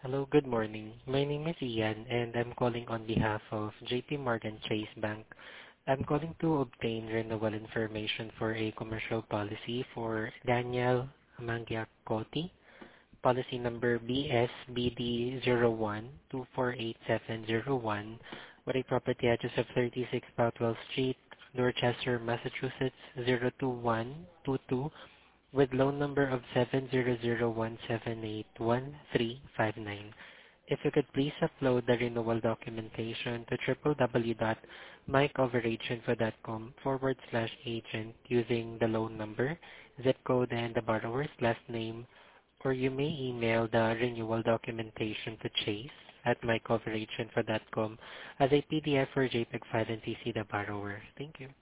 Hello, good morning. My name is Ian, and I'm calling on behalf of JP Morgan Chase Bank. I'm calling to obtain renewal information for a commercial policy for Daniel Mangiacotti, policy number BSBD01248701, with a property address of 36 Boutwell Street, Dorchester, Massachusetts 02122, with loan number of 70017811359. If you could please upload the renewal documentation to www.mycoverageInfo.com/agent using the loan number, zip code, and the borrower's last name, or you may email the renewal documentation to chase@mycoverageInfo.com as a PDF or JPEG file and CC the borrower. Thank you.